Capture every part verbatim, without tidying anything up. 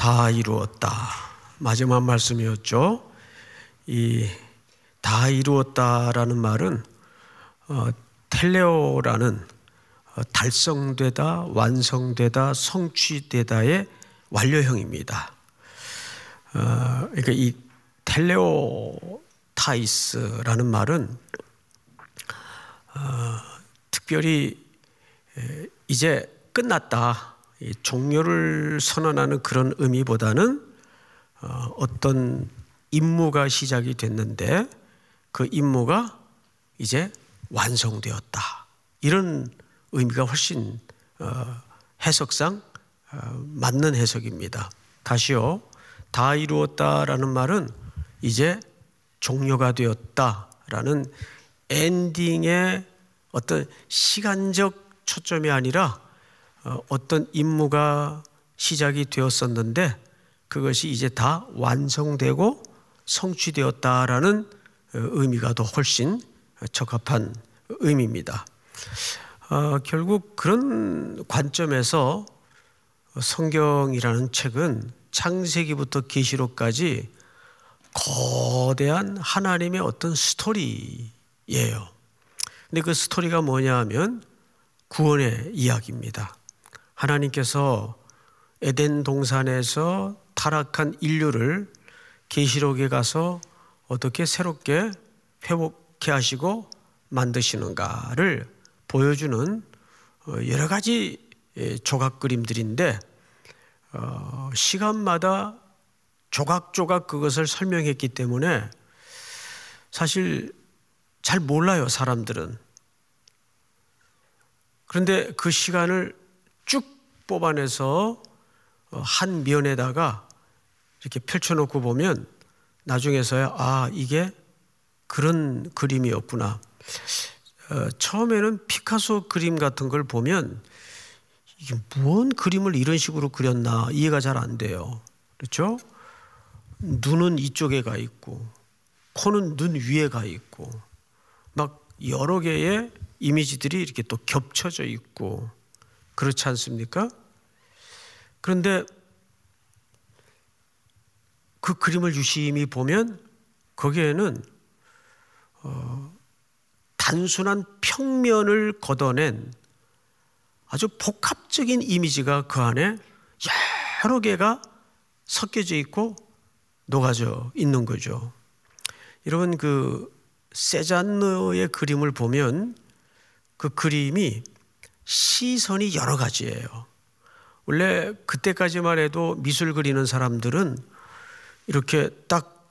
다 이루었다. 마지막 말씀이었죠. 이 다 이루었다라는 말은 어, 텔레오라는 어, 달성되다, 완성되다, 성취되다의 완료형입니다. 어, 그러니까 이 텔레오타이스라는 말은 어, 특별히 에, 이제 끝났다, 이 종료를 선언하는 그런 의미보다는 어, 어떤 임무가 시작이 됐는데 그 임무가 이제 완성되었다, 이런 의미가 훨씬 어, 해석상 어, 맞는 해석입니다. 다시요, 다 이루었다라는 말은 이제 종료가 되었다라는 엔딩의 어떤 시간적 초점이 아니라 어, 어떤 임무가 시작이 되었었는데 그것이 이제 다 완성되고 성취되었다라는 의미가 더 훨씬 적합한 의미입니다. 어, 결국 그런 관점에서 성경이라는 책은 창세기부터 계시록까지 거대한 하나님의 어떤 스토리예요. 근데 그 스토리가 뭐냐 하면 구원의 이야기입니다. 하나님께서 에덴 동산에서 타락한 인류를 계시록에 가서 어떻게 새롭게 회복해 하시고 만드시는가를 보여주는 여러 가지 조각 그림들인데 시간마다 조각조각 그것을 설명했기 때문에 사실 잘 몰라요, 사람들은. 그런데 그 시간을 쭉 뽑아내서 한 면에다가 이렇게 펼쳐놓고 보면 나중에서야 아, 이게 그런 그림이었구나. 어, 처음에는 피카소 그림 같은 걸 보면 이게 뭔 그림을 이런 식으로 그렸나 이해가 잘 안 돼요. 그렇죠? 눈은 이쪽에 가 있고 코는 눈 위에 가 있고 막 여러 개의 이미지들이 이렇게 또 겹쳐져 있고 그렇지 않습니까? 그런데 그 그림을 유심히 보면 거기에는 어, 단순한 평면을 걷어낸 아주 복합적인 이미지가 그 안에 여러 개가 섞여져 있고 녹아져 있는 거죠. 여러분, 그 세잔느의 그림을 보면 그 그림이 시선이 여러 가지예요. 원래 그때까지만 해도 미술 그리는 사람들은 이렇게 딱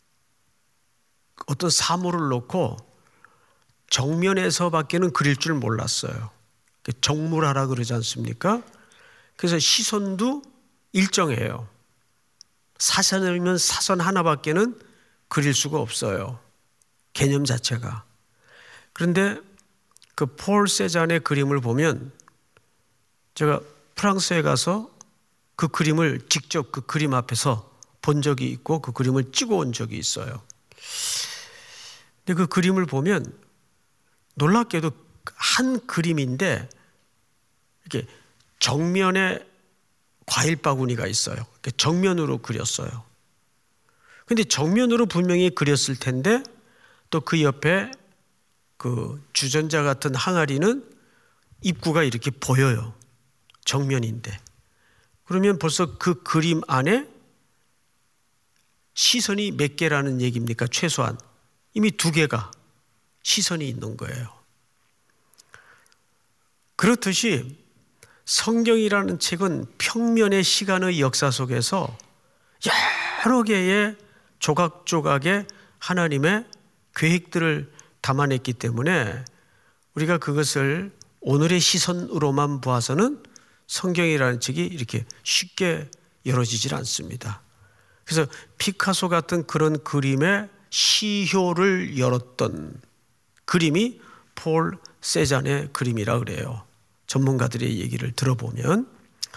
어떤 사물을 놓고 정면에서밖에는 그릴 줄 몰랐어요. 정물하라 그러지 않습니까? 그래서 시선도 일정해요. 사선이면 사선 하나밖에는 그릴 수가 없어요, 개념 자체가. 그런데 그 폴 세잔의 그림을 보면 제가 프랑스에 가서 그 그림을 직접 그 그림 앞에서 본 적이 있고 그 그림을 찍어 온 적이 있어요. 근데 그 그림을 보면 놀랍게도 한 그림인데 이렇게 정면에 과일 바구니가 있어요. 정면으로 그렸어요. 근데 정면으로 분명히 그렸을 텐데 또 그 옆에 그 주전자 같은 항아리는 입구가 이렇게 보여요. 정면인데. 그러면 벌써 그 그림 안에 시선이 몇 개라는 얘기입니까? 최소한 이미 두 개가 시선이 있는 거예요. 그렇듯이 성경이라는 책은 평면의 시간의 역사 속에서 여러 개의 조각조각의 하나님의 계획들을 담아냈기 때문에 우리가 그것을 오늘의 시선으로만 보아서는 성경이라는 책이 이렇게 쉽게 열어지질 않습니다. 그래서 피카소 같은 그런 그림의 시효를 열었던 그림이 폴 세잔의 그림이라 그래요. 전문가들의 얘기를 들어보면.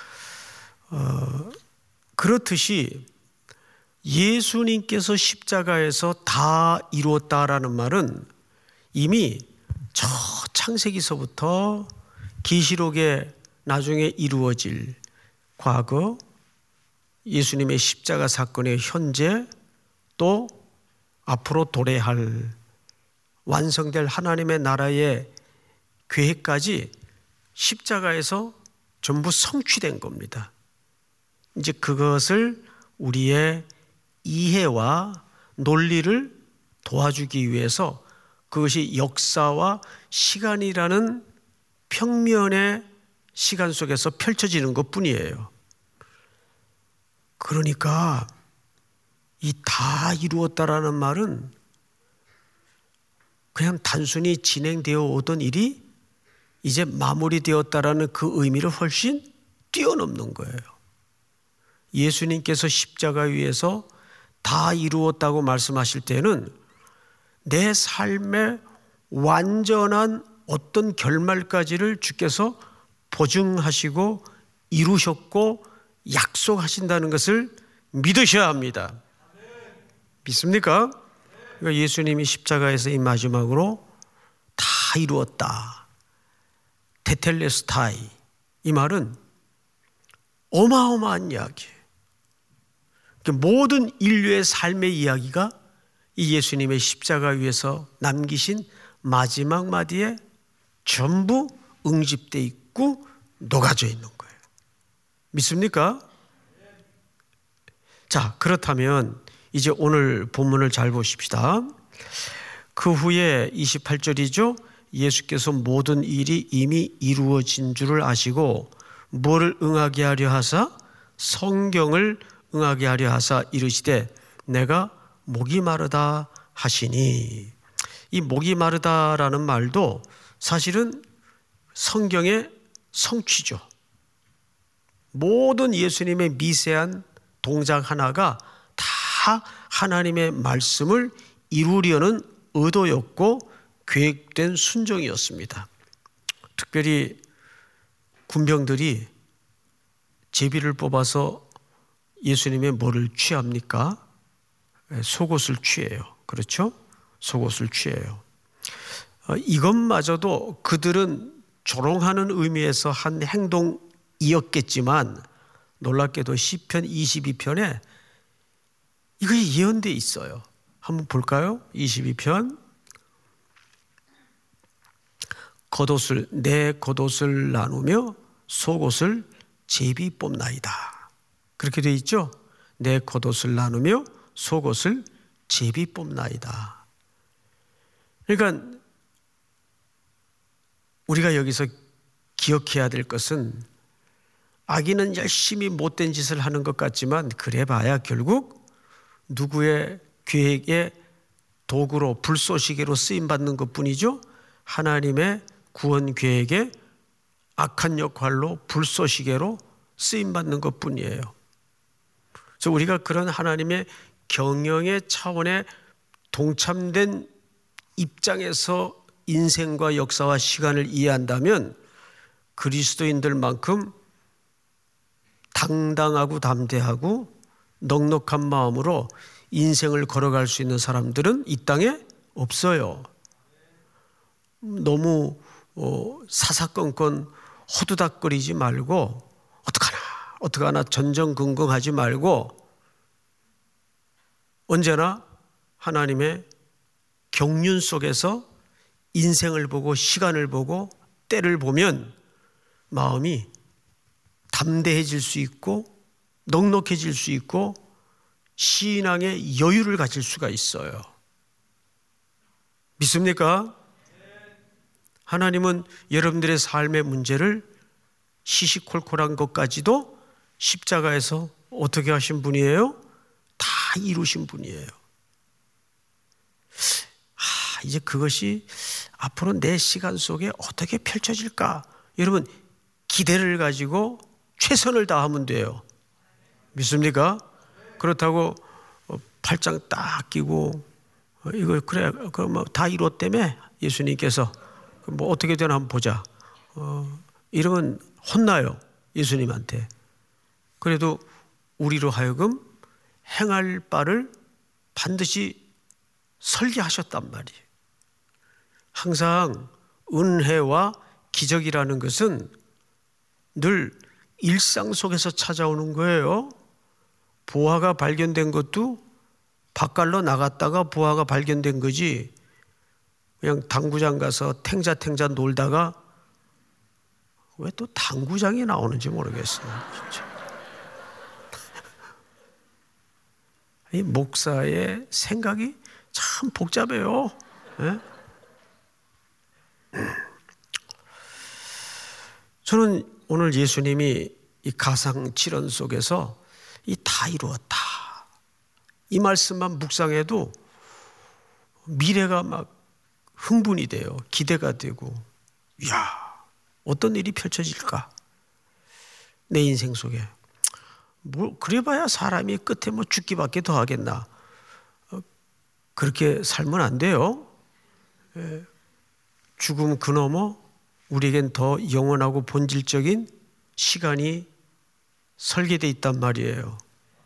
어, 그렇듯이 예수님께서 십자가에서 다 이루었다라는 말은 이미 저 창세기서부터 계시록에 나중에 이루어질 과거 예수님의 십자가 사건의 현재 또 앞으로 도래할 완성될 하나님의 나라의 계획까지 십자가에서 전부 성취된 겁니다. 이제 그것을 우리의 이해와 논리를 도와주기 위해서 그것이 역사와 시간이라는 평면의 시간 속에서 펼쳐지는 것뿐이에요. 그러니까 이 다 이루었다라는 말은 그냥 단순히 진행되어 오던 일이 이제 마무리되었다라는 그 의미를 훨씬 뛰어넘는 거예요. 예수님께서 십자가 위에서 다 이루었다고 말씀하실 때는 내 삶의 완전한 어떤 결말까지를 주께서 보증하시고 이루셨고 약속하신다는 것을 믿으셔야 합니다. 믿습니까? 그러니까 예수님이 십자가에서 이 마지막으로 다 이루었다. 테텔레스타이. 이 말은 어마어마한 이야기예요. 모든 인류의 삶의 이야기가 이 예수님의 십자가 위에서 남기신 마지막 마디에 전부 응집되어 있고 녹아져 있는 거예요. 믿습니까? 자, 그렇다면 이제 오늘 본문을 잘 보십시다. 그 후에 이십팔 절이죠. 예수께서 모든 일이 이미 이루어진 줄을 아시고 뭐를 응하게 하려 하사 성경을 응하게 하려 하사 이르시되 내가 목이 마르다 하시니. 이 목이 마르다라는 말도 사실은 성경의 성취죠. 모든 예수님의 미세한 동작 하나가 다 하나님의 말씀을 이루려는 의도였고 계획된 순종이었습니다. 특별히 군병들이 제비를 뽑아서 예수님의 뭐를 취합니까? 속옷을 취해요. 그렇죠? 속옷을 취해요. 이것마저도 그들은 조롱하는 의미에서 한 행동이었겠지만 놀랍게도 시편 이십이 편에 이것이 예언되어 있어요. 한번 볼까요? 이십이 편. 겉옷을 내 겉옷을 나누며 속옷을 제비 뽑나이다. 그렇게 되어 있죠? 내 겉옷을 나누며 속옷을 제비 뽑나이다. 그러니까 우리가 여기서 기억해야 될 것은 악인은 열심히 못된 짓을 하는 것 같지만 그래봐야 결국 누구의 계획의 도구로 불쏘시개로 쓰임받는 것뿐이죠. 하나님의 구원 계획의 악한 역할로 불쏘시개로 쓰임받는 것뿐이에요. 그래서 우리가 그런 하나님의 경영의 차원에 동참된 입장에서 인생과 역사와 시간을 이해한다면 그리스도인들만큼 당당하고 담대하고 넉넉한 마음으로 인생을 걸어갈 수 있는 사람들은 이 땅에 없어요. 너무 어, 사사건건 호두닥거리지 말고 어떡하나 어떡하나 전전긍긍하지 말고 언제나 하나님의 경륜 속에서 인생을 보고 시간을 보고 때를 보면 마음이 담대해질 수 있고 넉넉해질 수 있고 신앙의 여유를 가질 수가 있어요. 믿습니까? 하나님은 여러분들의 삶의 문제를 시시콜콜한 것까지도 십자가에서 어떻게 하신 분이에요? 다 이루신 분이에요. 아, 이제 그것이 앞으로 내 시간 속에 어떻게 펼쳐질까? 여러분 기대를 가지고 최선을 다하면 돼요. 믿습니까? 그렇다고 팔짱 딱 끼고 이거 그래 그럼 다 이뤘다며 예수님께서 뭐 어떻게 되나 한번 보자. 어, 이러면 혼나요 예수님한테. 그래도 우리로 하여금 행할 바를 반드시 설계하셨단 말이에요. 항상 은혜와 기적이라는 것은 늘 일상 속에서 찾아오는 거예요. 보화가 발견된 것도 밭갈러 나갔다가 보화가 발견된 거지, 그냥 당구장 가서 탱자탱자 놀다가 왜 또 당구장이 나오는지 모르겠어요. 진짜. 이 목사의 생각이 참 복잡해요. 네? 저는 오늘 예수님이 이 가상칠언 속에서 이 다 이루었다, 이 말씀만 묵상해도 미래가 막 흥분이 돼요. 기대가 되고, 이야, 어떤 일이 펼쳐질까? 내 인생 속에. 뭐 그래봐야 사람이 끝에 뭐 죽기밖에 더 하겠나. 그렇게 살면 안 돼요. 죽음 그 너머 우리에겐 더 영원하고 본질적인 시간이 설계되어 있단 말이에요.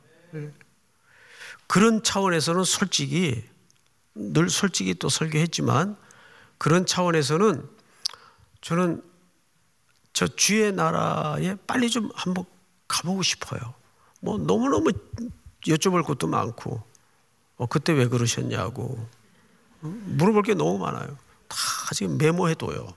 그런 차원에서는 솔직히, 늘 솔직히 또 설교했지만, 그런 차원에서는 저는 저 주의 나라에 빨리 좀 한번 가보고 싶어요. 뭐 너무너무 여쭤볼 것도 많고, 어, 그때 왜 그러셨냐고 물어볼 게 너무 많아요. 다 지금 메모해둬요.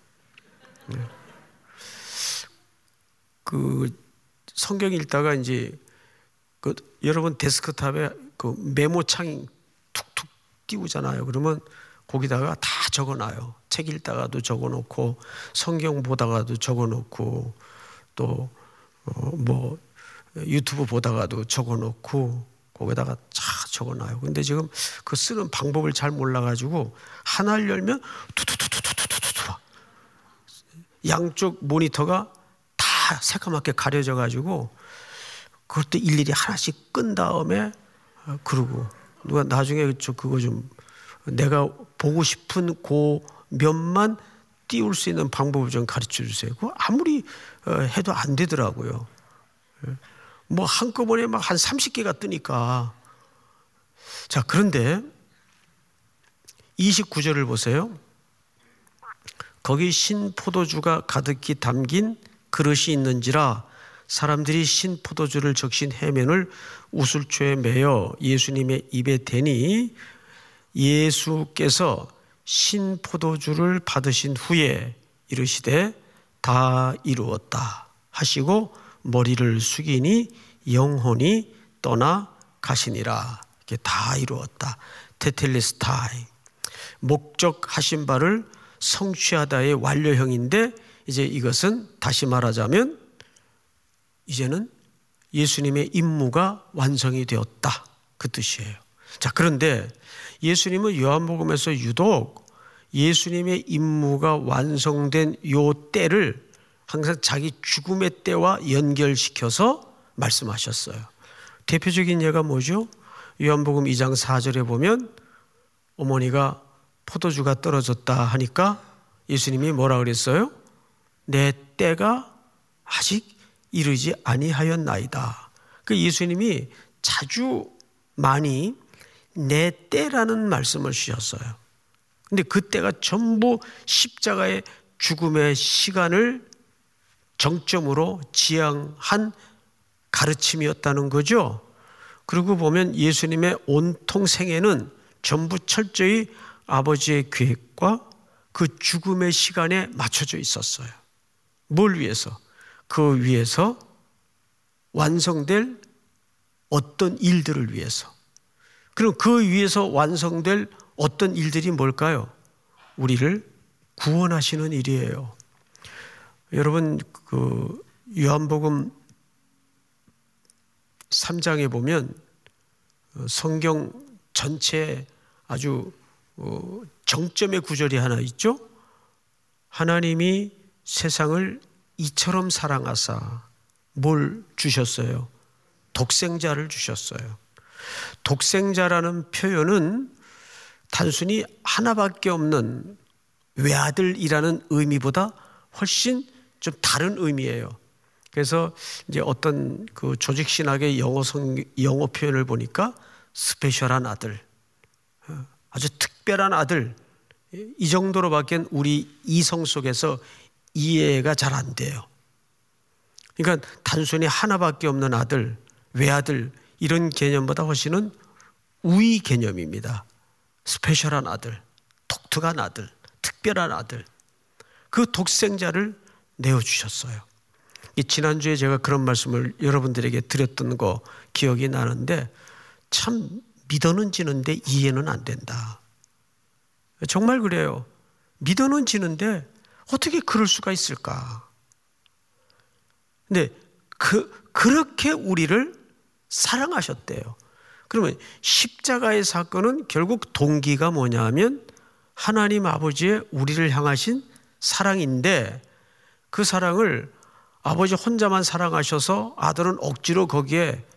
그 성경 읽다가 이제 그 여러분 데스크탑에 그 메모창 툭툭 띄우잖아요. 그러면 거기다가 다 적어놔요. 책 읽다가도 적어놓고, 성경 보다가도 적어놓고, 또 뭐 유튜브 보다가도 적어놓고, 거기다가 다 적어놔요. 근데 지금 그 쓰는 방법을 잘 몰라가지고 하나를 열면 투투투투투투투투 양쪽 모니터가 다 새까맣게 가려져가지고 그것도 일일이 하나씩 끈 다음에 그러고, 누가 나중에 저 그거 좀 내가 보고 싶은 그 면만 띄울 수 있는 방법을 좀 가르쳐 주세요. 그거 아무리 해도 안 되더라고요. 뭐 한꺼번에 막 한 삼십 개가 뜨니까. 자, 그런데 이십구 절을 보세요. 거기 신 포도주가 가득히 담긴 그릇이 있는지라 사람들이 신 포도주를 적신 해면을 우슬초에 매어 예수님의 입에 대니, 예수께서 신 포도주를 받으신 후에 이르시되 다 이루었다 하시고 머리를 숙이니 영혼이 떠나 가시니라. 이게 다 이루었다. 테텔레스타이, 목적하신 바를 성취하다의 완료형인데, 이제 이것은 다시 말하자면 이제는 예수님의 임무가 완성이 되었다, 그 뜻이에요. 자, 그런데 예수님은 요한복음에서 유독 예수님의 임무가 완성된 요 때를 항상 자기 죽음의 때와 연결시켜서 말씀하셨어요. 대표적인 예가 뭐죠? 요한복음 이 장 사 절에 보면 어머니가 포도주가 떨어졌다 하니까 예수님이 뭐라 그랬어요? 내 때가 아직 이르지 아니하였나이다. 그 예수님이 자주 많이 내 때라는 말씀을 주셨어요. 근데 그 때가 전부 십자가의 죽음의 시간을 정점으로 지향한 가르침이었다는 거죠. 그리고 보면 예수님의 온통 생애는 전부 철저히 아버지의 계획과 그 죽음의 시간에 맞춰져 있었어요. 뭘 위해서? 그 위해서 완성될 어떤 일들을 위해서. 그럼 그 위해서 완성될 어떤 일들이 뭘까요? 우리를 구원하시는 일이에요. 여러분, 그 요한복음 삼 장에 보면 성경 전체에 아주 정점의 구절이 하나 있죠. 하나님이 세상을 이처럼 사랑하사 뭘 주셨어요? 독생자를 주셨어요. 독생자라는 표현은 단순히 하나밖에 없는 외아들이라는 의미보다 훨씬 좀 다른 의미예요. 그래서 이제 어떤 그 조직 신학의 영어 성 영어 표현을 보니까 스페셜한 아들, 아주 특별한 아들, 이 정도로밖에 우리 이성 속에서 이해가 잘 안 돼요. 그러니까 단순히 하나밖에 없는 아들, 외아들, 이런 개념보다 훨씬은 우위 개념입니다. 스페셜한 아들, 독특한 아들, 특별한 아들. 그 독생자를 내어주셨어요. 지난주에 제가 그런 말씀을 여러분들에게 드렸던 거 기억이 나는데, 참 믿어는 지는데 이해는 안 된다. 정말 그래요. 믿어는 지는데 어떻게 그럴 수가 있을까? 근데 그, 그렇게 우리를 사랑하셨대요. 그러면 십자가의 사건은 결국 동기가 뭐냐 하면 하나님 아버지의 우리를 향하신 사랑인데, 그 사랑을 아버지 혼자만 사랑하셔서 아들은 억지로 거기에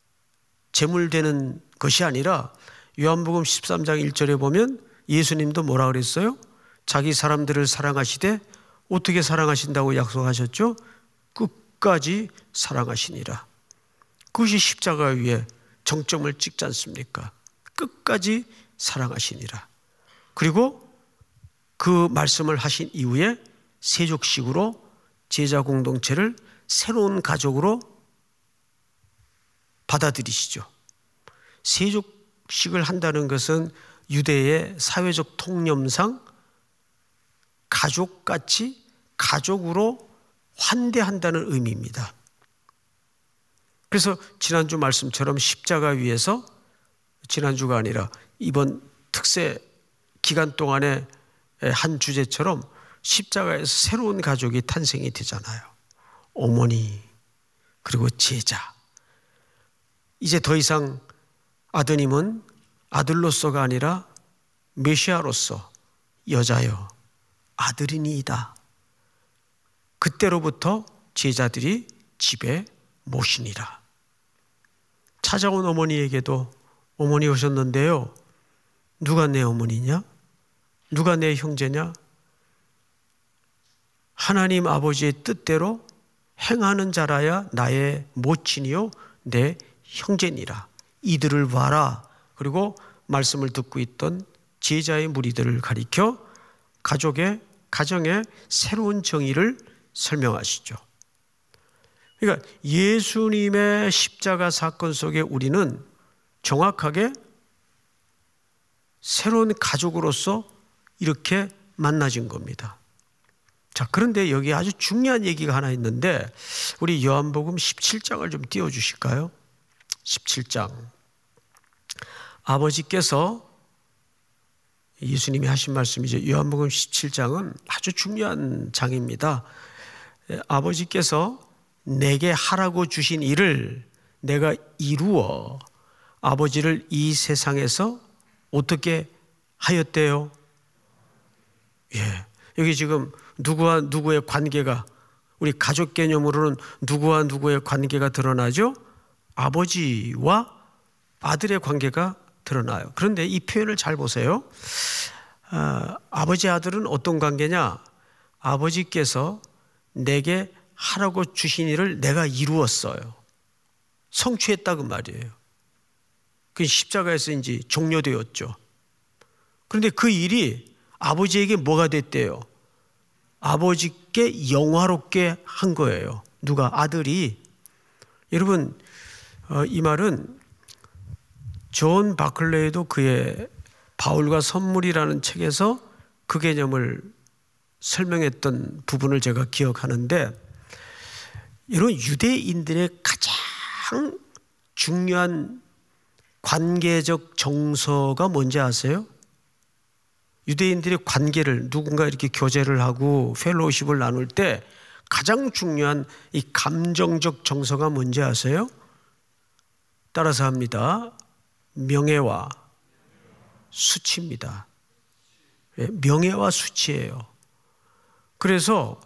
제물되는 것이 아니라, 요한복음 십삼 장 일 절에 보면 예수님도 뭐라 그랬어요? 자기 사람들을 사랑하시되 어떻게 사랑하신다고 약속하셨죠? 끝까지 사랑하시니라. 그것이 십자가 위에 정점을 찍지 않습니까? 끝까지 사랑하시니라. 그리고 그 말씀을 하신 이후에 세족식으로 제자 공동체를 새로운 가족으로 받아들이시죠. 세족식을 한다는 것은 유대의 사회적 통념상 가족같이 가족으로 환대한다는 의미입니다. 그래서 지난주 말씀처럼 십자가 위에서, 지난주가 아니라 이번 특세 기간 동안의 한 주제처럼 십자가에서 새로운 가족이 탄생이 되잖아요. 어머니, 그리고 제자. 이제 더 이상 아드님은 아들로서가 아니라 메시아로서 여자여 아들이니이다. 그때로부터 제자들이 집에 모시니라. 찾아온 어머니에게도 어머니 오셨는데요, 누가 내 어머니냐? 누가 내 형제냐? 하나님 아버지의 뜻대로 행하는 자라야 나의 모친이요 내 형제니라. 이들을 봐라. 그리고 말씀을 듣고 있던 제자의 무리들을 가리켜 가족의 가정의 새로운 정의를 설명하시죠. 그러니까 예수님의 십자가 사건 속에 우리는 정확하게 새로운 가족으로서 이렇게 만나진 겁니다. 자, 그런데 여기 아주 중요한 얘기가 하나 있는데, 우리 요한복음 십칠 장을 좀 띄워주실까요? 십칠 장. 아버지께서, 예수님이 하신 말씀이죠. 요한복음 십칠 장은 아주 중요한 장입니다. 아버지께서 내게 하라고 주신 일을 내가 이루어 아버지를 이 세상에서 어떻게 하였대요? 예, 여기 지금 누구와 누구의 관계가, 우리 가족 개념으로는 누구와 누구의 관계가 드러나죠? 아버지와 아들의 관계가 드러나요. 그런데 이 표현을 잘 보세요. 아, 아버지 아들은 어떤 관계냐? 아버지께서 내게 하라고 주신 일을 내가 이루었어요. 성취했다고 말이에요. 그 십자가에서 이제 종료되었죠. 그런데 그 일이 아버지에게 뭐가 됐대요? 아버지께 영화롭게 한 거예요. 누가? 아들이. 여러분, 이 말은 존 바클레이도 그의 바울과 선물이라는 책에서 그 개념을 설명했던 부분을 제가 기억하는데, 이런 유대인들의 가장 중요한 관계적 정서가 뭔지 아세요? 유대인들의 관계를, 누군가 이렇게 교제를 하고 펠로우십을 나눌 때 가장 중요한 이 감정적 정서가 뭔지 아세요? 따라서 합니다. 명예와 수치입니다. 명예와 수치예요. 그래서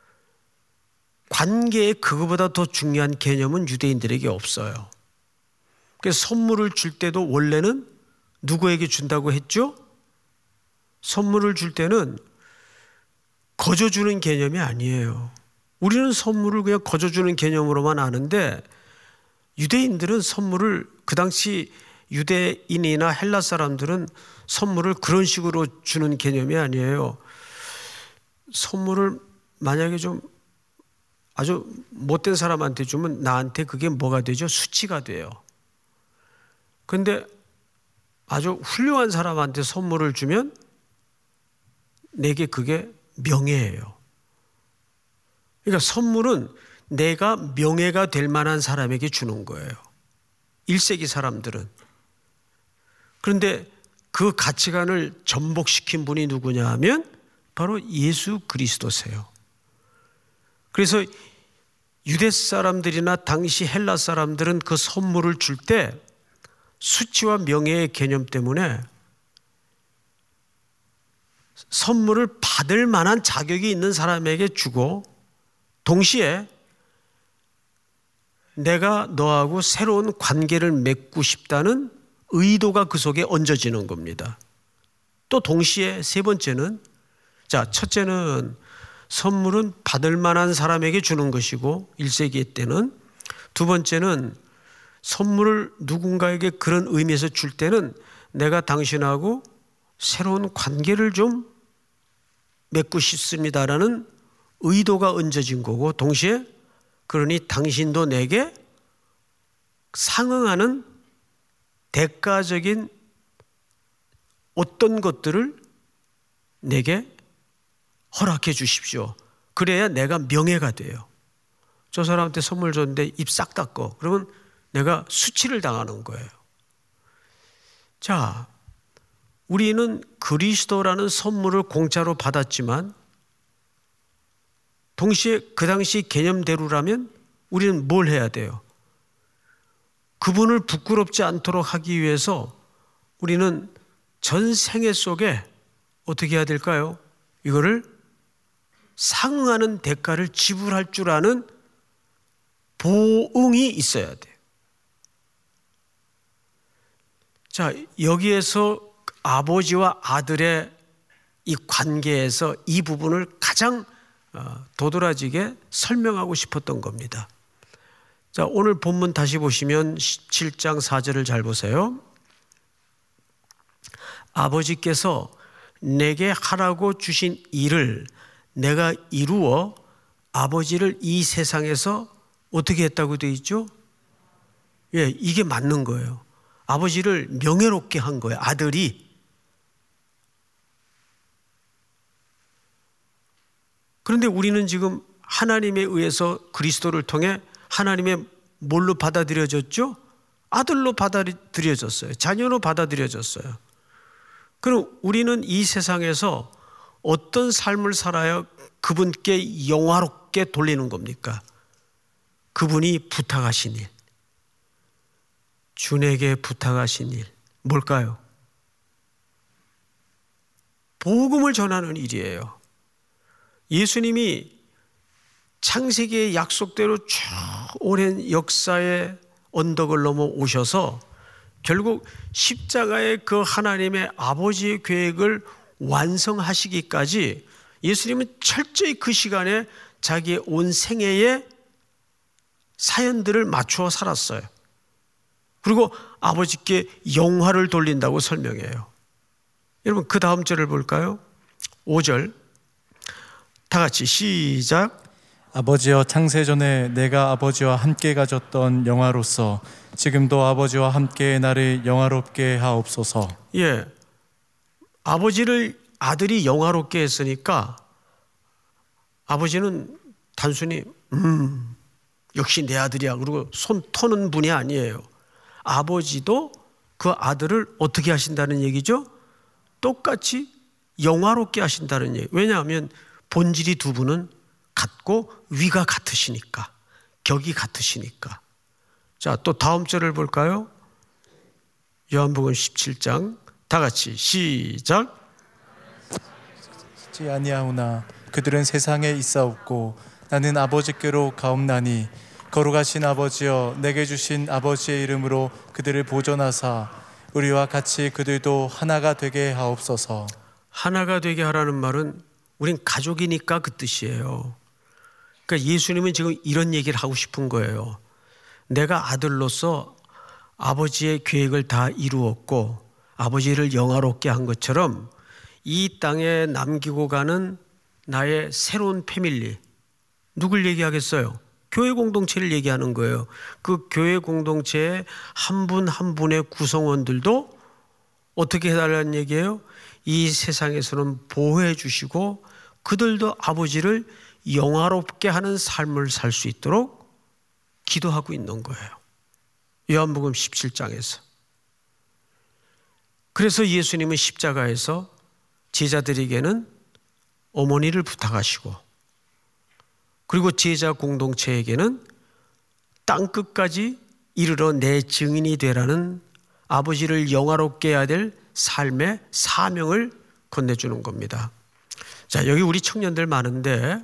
관계에 그거보다 더 중요한 개념은 유대인들에게 없어요. 그래서 선물을 줄 때도 원래는 누구에게 준다고 했죠? 선물을 줄 때는 거저주는 개념이 아니에요. 우리는 선물을 그냥 거저주는 개념으로만 아는데, 유대인들은 선물을, 그 당시 유대인이나 헬라 사람들은 선물을 그런 식으로 주는 개념이 아니에요. 선물을 만약에 좀 아주 못된 사람한테 주면 나한테 그게 뭐가 되죠? 수치가 돼요. 근데 아주 훌륭한 사람한테 선물을 주면 내게 그게 명예예요. 그러니까 선물은 내가 명예가 될 만한 사람에게 주는 거예요. 일 세기 사람들은. 그런데 그 가치관을 전복시킨 분이 누구냐 하면 바로 예수 그리스도세요. 그래서 유대 사람들이나 당시 헬라 사람들은 그 선물을 줄 때 수치와 명예의 개념 때문에 선물을 받을 만한 자격이 있는 사람에게 주고 동시에 내가 너하고 새로운 관계를 맺고 싶다는 의도가 그 속에 얹어지는 겁니다. 또 동시에 세 번째는, 자, 첫째는 선물은 받을 만한 사람에게 주는 것이고 일 세기 때는, 두 번째는 선물을 누군가에게 그런 의미에서 줄 때는 내가 당신하고 새로운 관계를 좀 맺고 싶습니다라는 의도가 얹어진 거고, 동시에 그러니 당신도 내게 상응하는 대가적인 어떤 것들을 내게 허락해 주십시오. 그래야 내가 명예가 돼요. 저 사람한테 선물 줬는데 입 싹 닫고 그러면 내가 수치를 당하는 거예요. 자, 우리는 그리스도라는 선물을 공짜로 받았지만 동시에 그 당시 개념대로라면 우리는 뭘 해야 돼요? 그분을 부끄럽지 않도록 하기 위해서 우리는 전 생애 속에 어떻게 해야 될까요? 이거를 상응하는 대가를 지불할 줄 아는 보응이 있어야 돼요. 자, 여기에서 아버지와 아들의 이 관계에서 이 부분을 가장 도드라지게 설명하고 싶었던 겁니다. 자, 오늘 본문 다시 보시면 십칠 장 사 절을 잘 보세요. 아버지께서 내게 하라고 주신 일을 내가 이루어 아버지를 이 세상에서 어떻게 했다고 되어 있죠? 예, 이게 맞는 거예요. 아버지를 명예롭게 한 거예요. 아들이. 그런데 우리는 지금 하나님에 의해서 그리스도를 통해 하나님의 뭘로 받아들여졌죠? 아들로 받아들여졌어요. 자녀로 받아들여졌어요. 그럼 우리는 이 세상에서 어떤 삶을 살아야 그분께 영화롭게 돌리는 겁니까? 그분이 부탁하신 일, 주에게 부탁하신 일, 뭘까요? 복음을 전하는 일이에요. 예수님이 창세기의 약속대로 쭉 오랜 역사의 언덕을 넘어 오셔서 결국 십자가의 그 하나님의 아버지의 계획을 완성하시기까지 예수님은 철저히 그 시간에 자기의 온 생애의 사연들을 맞추어 살았어요. 그리고 아버지께 영화를 돌린다고 설명해요. 여러분 그 다음 절을 볼까요? 오 절 다 같이 시작. 아버지여, 창세전에 내가 아버지와 함께 가졌던 영화로서 지금도 아버지와 함께 나를 영화롭게 하옵소서. 예, 아버지를 아들이 영화롭게 했으니까 아버지는 단순히 음 역시 내 아들이야 그리고 손 터는 분이 아니에요. 아버지도 그 아들을 어떻게 하신다는 얘기죠? 똑같이 영화롭게 하신다는 얘기. 왜냐하면 본질이 두 분은 같고 위가 같으시니까, 격이 같으시니까. 자, 또 다음 절을 볼까요? 요한복음 십칠 장 다 같이 시작. 지 아니하오나 그들은 세상에 있사옵고 나는 아버지께로 가옵나니 거룩하신 아버지여, 내게 주신 아버지의 이름으로 그들을 보존하사 우리와 같이 그들도 하나가 되게 하옵소서. 하나가 되게 하라는 말은 우린 가족이니까 그 뜻이에요. 그러니까 예수님은 지금 이런 얘기를 하고 싶은 거예요. 내가 아들로서 아버지의 계획을 다 이루었고 아버지를 영화롭게 한 것처럼 이 땅에 남기고 가는 나의 새로운 패밀리, 누굴 얘기하겠어요? 교회 공동체를 얘기하는 거예요. 그 교회 공동체의 한 분 한 분의 구성원들도 어떻게 해달라는 얘기예요? 이 세상에서는 보호해 주시고 그들도 아버지를 영화롭게 하는 삶을 살 수 있도록 기도하고 있는 거예요. 요한복음 십칠 장에서. 그래서 예수님은 십자가에서 제자들에게는 어머니를 부탁하시고, 그리고 제자 공동체에게는 땅끝까지 이르러 내 증인이 되라는 아버지를 영화롭게 해야 될 삶의 사명을 건네주는 겁니다. 자, 여기 우리 청년들 많은데,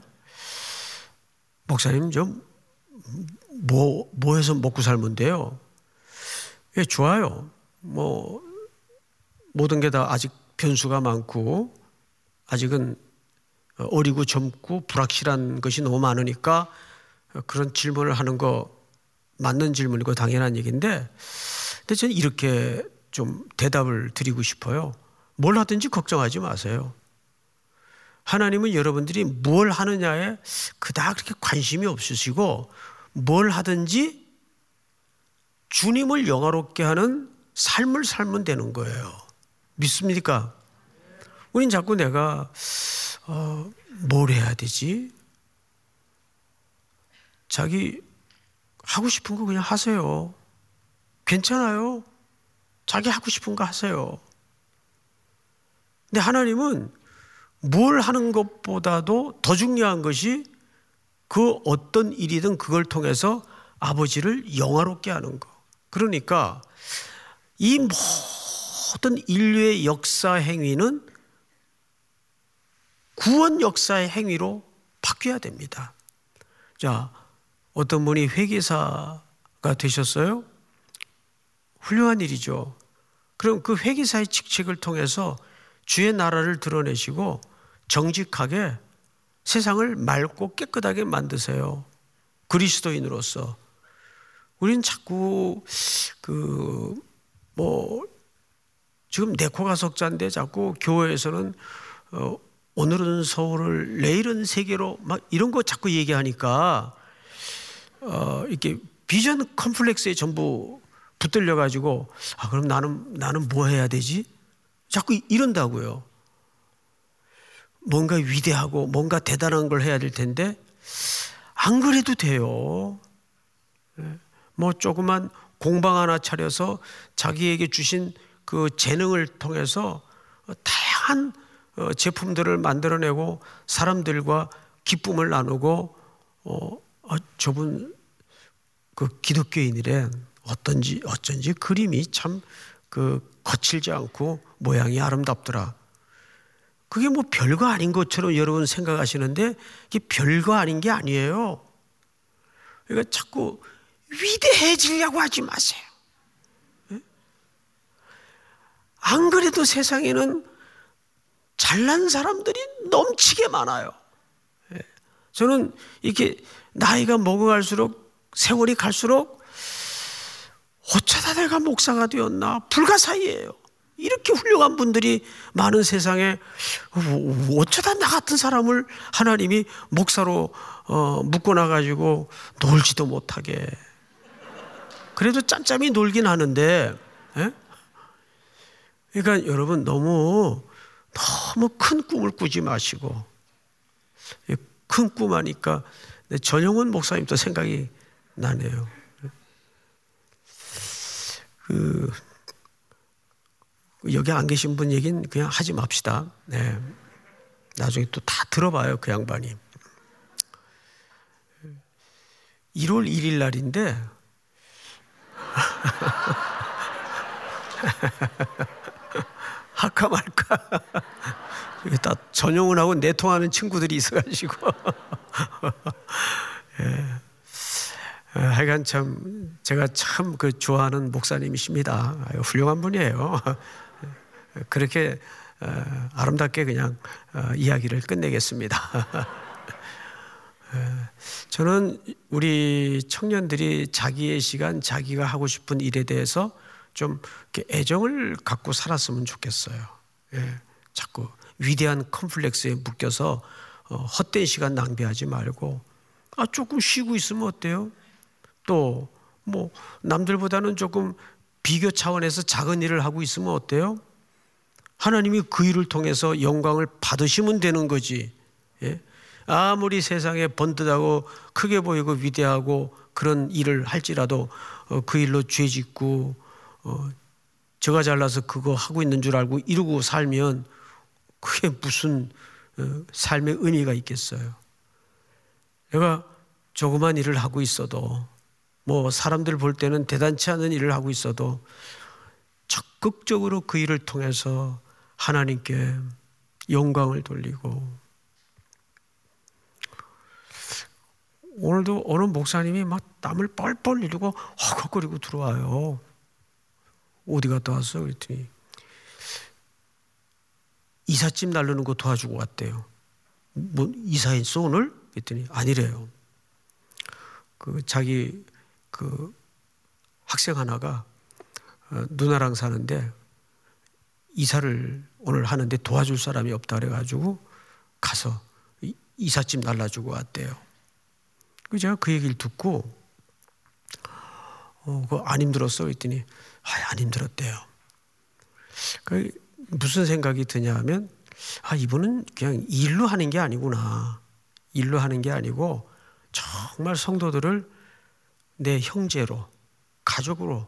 목사님 좀 뭐, 뭐 해서 먹고 살면 돼요? 예, 좋아요. 뭐 모든 게 다 아직 변수가 많고 아직은 어리고 젊고 불확실한 것이 너무 많으니까 그런 질문을 하는 거 맞는 질문이고 당연한 얘기인데, 근데 저는 이렇게 좀 대답을 드리고 싶어요. 뭘 하든지 걱정하지 마세요. 하나님은 여러분들이 뭘 하느냐에 그닥 그렇게 관심이 없으시고, 뭘 하든지 주님을 영화롭게 하는 삶을 살면 되는 거예요. 믿습니까? 우린 자꾸 내가 어, 뭘 해야 되지? 자기 하고 싶은 거 그냥 하세요. 괜찮아요. 자기 하고 싶은 거 하세요. 근데 하나님은 뭘 하는 것보다도 더 중요한 것이 그 어떤 일이든 그걸 통해서 아버지를 영화롭게 하는 거. 그러니까 이 모든 인류의 역사 행위는 구원 역사의 행위로 바뀌어야 됩니다. 자, 어떤 분이 회계사가 되셨어요? 훌륭한 일이죠. 그럼 그 회계사의 직책을 통해서 주의 나라를 드러내시고 정직하게 세상을 맑고 깨끗하게 만드세요. 그리스도인으로서. 우린 자꾸 그 뭐 지금 네코가 석자인데 자꾸 교회에서는 어 오늘은 서울을 내일은 세계로 막 이런 거 자꾸 얘기하니까 어 이렇게 비전 컴플렉스에 전부 붙들려 가지고 아 그럼 나는 나는 뭐 해야 되지? 자꾸 이런다고요. 뭔가 위대하고 뭔가 대단한 걸 해야 될 텐데 안 그래도 돼요. 뭐 조그만 공방 하나 차려서 자기에게 주신 그 재능을 통해서 다양한 제품들을 만들어내고 사람들과 기쁨을 나누고 어, 어 저분 그 기독교인이래 어떤지 어쩐지 그림이 참 그 거칠지 않고 모양이 아름답더라. 그게 뭐 별거 아닌 것처럼 여러분 생각하시는데 이게 별거 아닌 게 아니에요. 그러니까 자꾸 위대해지려고 하지 마세요. 안 그래도 세상에는 잘난 사람들이 넘치게 많아요. 저는 이렇게 나이가 먹어갈수록 세월이 갈수록 어쩌다 내가 목사가 되었나 불가사의예요. 이렇게 훌륭한 분들이 많은 세상에 어쩌다 나 같은 사람을 하나님이 목사로 어, 묶어놔가지고 놀지도 못하게. 그래도 짬짬이 놀긴 하는데, 에? 그러니까 여러분 너무 너무 큰 꿈을 꾸지 마시고, 큰 꿈 하니까 전용훈 목사님도 생각이 나네요. 그 여기 안 계신 분 얘기는 그냥 하지 맙시다. 네. 나중에 또 다 들어봐요, 그 양반이. 일월 일일 날인데 할까 말까. 다 전용훈하고 내통하는 친구들이 있어가지고. 예. 하여간 참 제가 참 그 좋아하는 목사님이십니다. 훌륭한 분이에요. 그렇게 아름답게 그냥 이야기를 끝내겠습니다. 저는 우리 청년들이 자기의 시간, 자기가 하고 싶은 일에 대해서 좀 애정을 갖고 살았으면 좋겠어요. 예, 자꾸 위대한 컴플렉스에 묶여서 헛된 시간 낭비하지 말고 아, 조금 쉬고 있으면 어때요? 또 뭐 남들보다는 조금 비교 차원에서 작은 일을 하고 있으면 어때요? 하나님이 그 일을 통해서 영광을 받으시면 되는 거지. 예? 아무리 세상에 번듯하고 크게 보이고 위대하고 그런 일을 할지라도 어, 그 일로 죄 짓고 어, 저가 잘나서 그거 하고 있는 줄 알고 이러고 살면 그게 무슨 어, 삶의 의미가 있겠어요. 내가 조그만 일을 하고 있어도 뭐 사람들 볼 때는 대단치 않은 일을 하고 있어도 적극적으로 그 일을 통해서 하나님께 영광을 돌리고, 오늘도 어느 목사님이 막 땀을 뻘뻘 흘리고 헉헉거리고 들어와요. 어디 갔다 왔어? 그랬더니 이삿짐 나르는 거 도와주고 왔대요. 뭐 이사했어 오늘? 그랬더니 아니래요. 그 자기 그 학생 하나가 누나랑 사는데 이사를 오늘 하는데 도와줄 사람이 없다 그래가지고 가서 이삿짐 날라주고 왔대요. 그 제가 그 얘기를 듣고 어, 그거 안 힘들었어? 그랬더니 아, 안 힘들었대요. 그 무슨 생각이 드냐 하면 아, 이분은 그냥 일로 하는 게 아니구나. 일로 하는 게 아니고 정말 성도들을 내 형제로, 가족으로,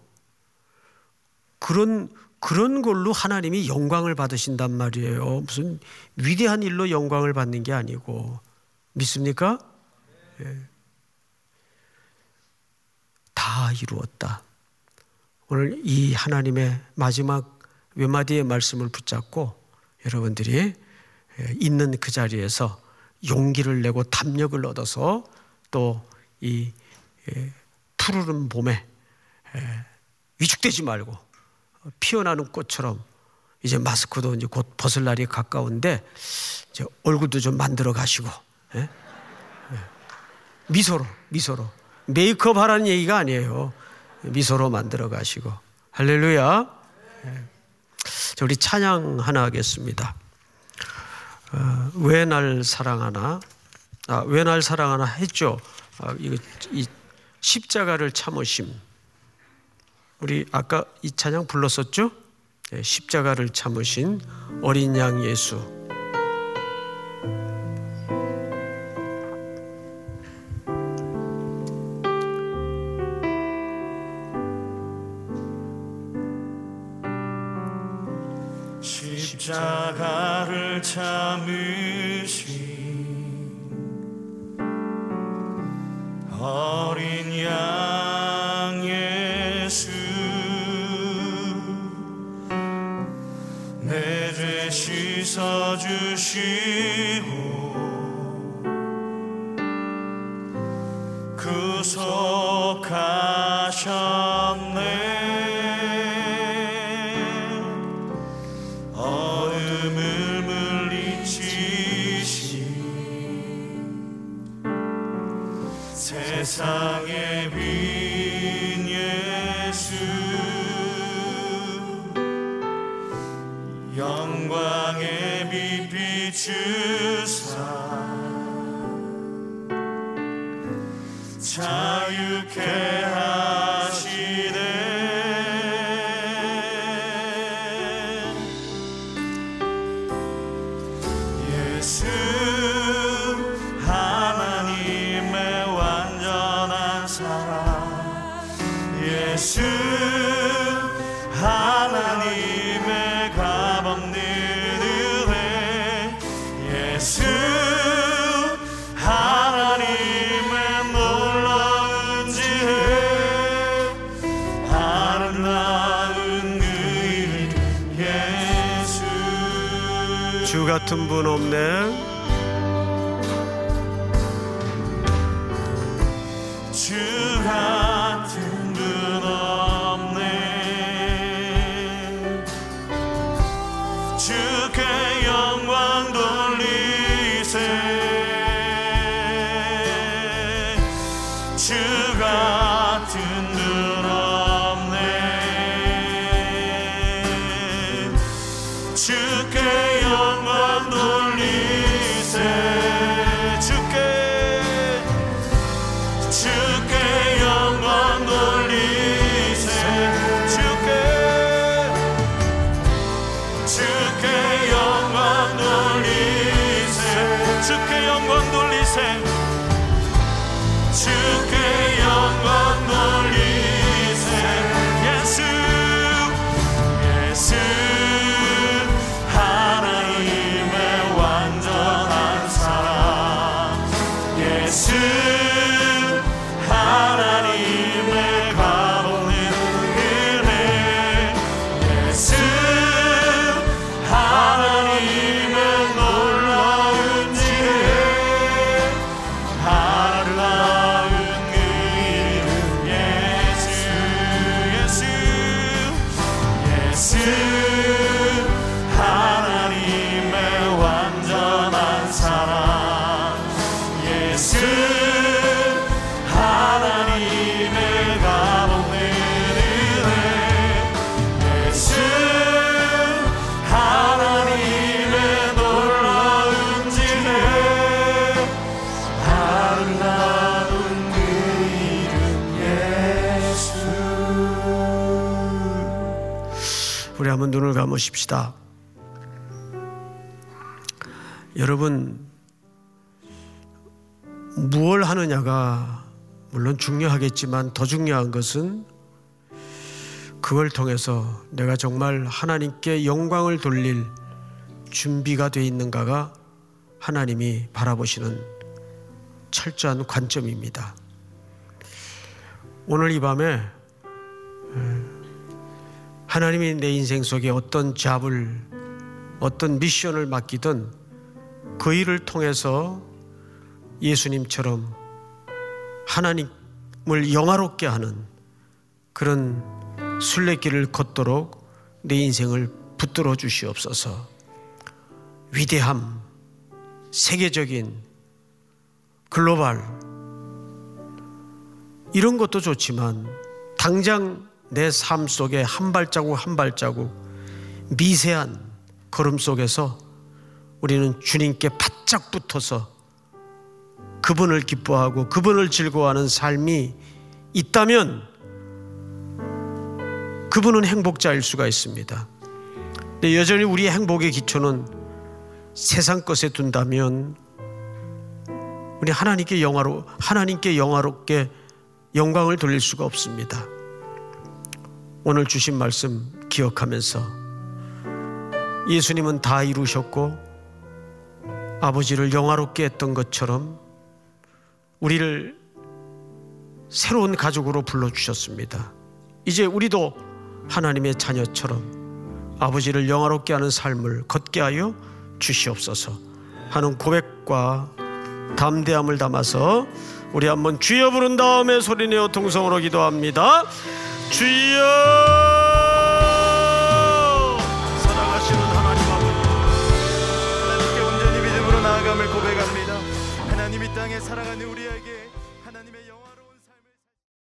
그런 그런 걸로 하나님이 영광을 받으신단 말이에요. 무슨 위대한 일로 영광을 받는 게 아니고. 믿습니까? 예. 다 이루었다. 오늘 이 하나님의 마지막 몇 마디의 말씀을 붙잡고 여러분들이 있는 그 자리에서 용기를 내고 담력을 얻어서 또 이 푸르른 봄에 위축되지 말고 피어나는 꽃처럼 이제 마스크도 이제 곧 벗을 날이 가까운데 이제 얼굴도 좀 만들어 가시고, 예? 예. 미소로 미소로 메이크업 하라는 얘기가 아니에요. 미소로 만들어 가시고. 할렐루야. 예. 자, 우리 찬양 하나 하겠습니다. 어, 왜 날 사랑하나? 아, 왜 날 사랑하나 했죠. 아, 이거 이 십자가를 참으심. 우리 아까 이 찬양 불렀었죠? 네, 십자가를 참으신 어린 양 예수. 십자가를 참으신 어린 양 예수, 내 죄 씻어주시고 구속하셨네. 세상의 빈 예수, 영광의 빛 비추사 자유케 하시네. 예수 예수 하나님의 값없는 은혜, 예수 하나님의 놀라운 지혜, 아름다운 그 예수. 주 같은 분 없네. 주 같은 주께 영광 돌리세. 주 같은 분 없네. 주께 영광 돌리세. 주께 영광 돌리세 주께 영광 돌리세 예수 예수 하나님의 완전한 사랑 예수 하나님의 값없는 은혜 예수 하나님의 놀라운 지혜 아름다운 그 이름 예수 예수 예수 하나님의 완전한 사랑 예수 하나님의 값없는 은혜 예수 하나님의 놀라운 지혜 아름다운 그 이름 예수. 우리 한번 눈을 감으십시다. 여러분, 무엇을 하느냐가 물론 중요하겠지만 더 중요한 것은 그걸 통해서 내가 정말 하나님께 영광을 돌릴 준비가 되어 있는가가 하나님이 바라보시는 철저한 관점입니다. 오늘 이 밤에 하나님이 내 인생 속에 어떤 잡을, 어떤 미션을 맡기든 그 일을 통해서 예수님처럼 하나님을 영화롭게 하는 그런 순례길을 걷도록 내 인생을 붙들어 주시옵소서. 위대함, 세계적인, 글로벌 이런 것도 좋지만 당장 내 삶 속에 한 발자국 한 발자국 미세한 걸음 속에서 우리는 주님께 바짝 붙어서 그분을 기뻐하고 그분을 즐거워하는 삶이 있다면 그분은 행복자일 수가 있습니다. 근데 여전히 우리의 행복의 기초는 세상 것에 둔다면 우리 하나님께 영화로 하나님께 영화롭게 영광을 돌릴 수가 없습니다. 오늘 주신 말씀 기억하면서 예수님은 다 이루셨고 아버지를 영화롭게 했던 것처럼 우리를 새로운 가족으로 불러주셨습니다. 이제 우리도 하나님의 자녀처럼 아버지를 영화롭게 하는 삶을 걷게 하여 주시옵소서 하는 고백과 담대함을 담아서 우리 한번 주여 부른 다음에 소리내어 통성으로 기도합니다. 주여! 살아가시는 하나님 아버지, 하나님께 온전히 믿음으로 나아감을 고백합니다. 하나님 이 땅에 살아가는 우리에게